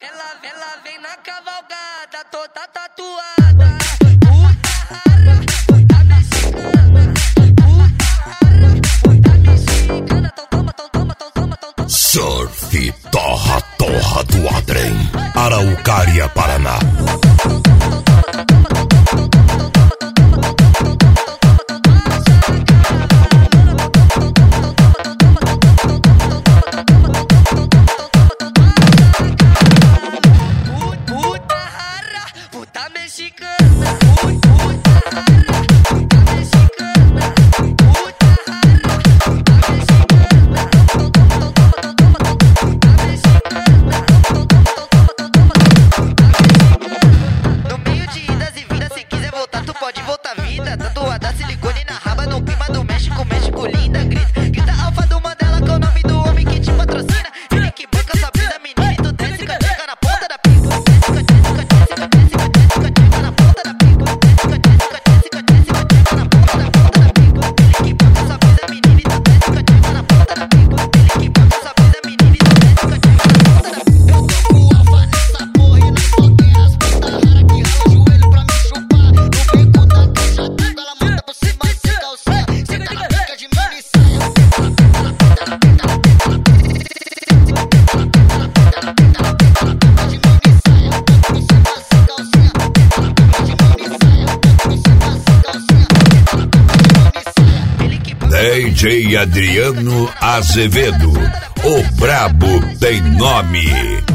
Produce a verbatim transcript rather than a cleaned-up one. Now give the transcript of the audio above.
Ela, ela vem na cavalgada, toda tatuada. Puta puta mexicana. Puta puta mexicana. Tão toma, tão toma, tão toma, tão toma. Surf Torra Torra do Adrem, Araucária, Paraná. Puta mexicana, puta rara, puta mexicana, puta rara, puta mexicana, puta mexicana, no meio de idas e vindas, se quiser voltar, tu pode voltar vida. Tatuada silicone na raba, no clima do México, México linda, grita, grita alfa do Mandela, com o nome do homem que te patrocina. Ele que banca sua vida, menina, e tu desce, cateca na ponta da pica. D J Adriano Azevedo, o brabo tem nome.